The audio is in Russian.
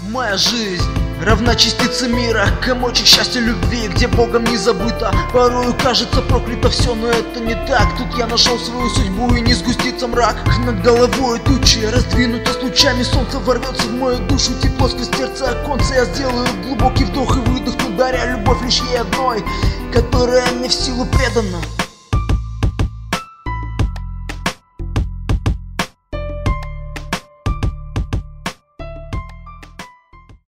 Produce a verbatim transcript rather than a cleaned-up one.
Моя жизнь равна частице мира, комочек счастья, любви, где Богом не забыто. Порою кажется проклято все, но это не так. Тут я нашел свою судьбу, и не сгустится мрак. Над головой тучи раздвинуто с лучами, солнце ворвется в мою душу, тепло сквозь сердце оконца. Я сделаю глубокий вдох и выдох, даря любовь лишь ей одной, которая мне в силу предана.